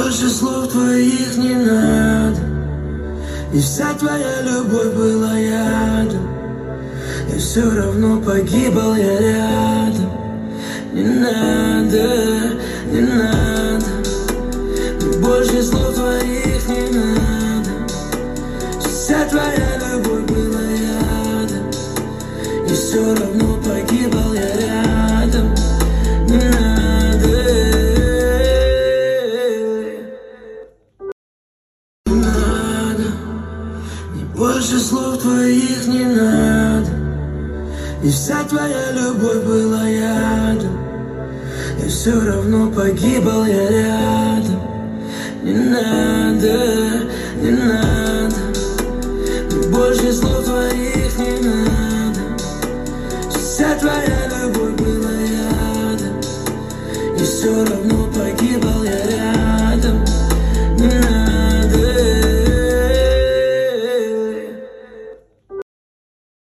больше слов твоих не надо, и вся твоя любовь была ядом, и все равно погибал я рядом. Не надо, не надо, мне больше слов твоих не надо, вся твоя любовь была ядом, и все равно погибал я рядом. Не надо, не надо, мне больше слов твоих не надо, и вся твоя любовь была ядом, и все равно погибал я рядом. Не надо, не надо, мне больше слов твоих не надо, вся твоя любовь была ядом, и все равно погибал я рядом.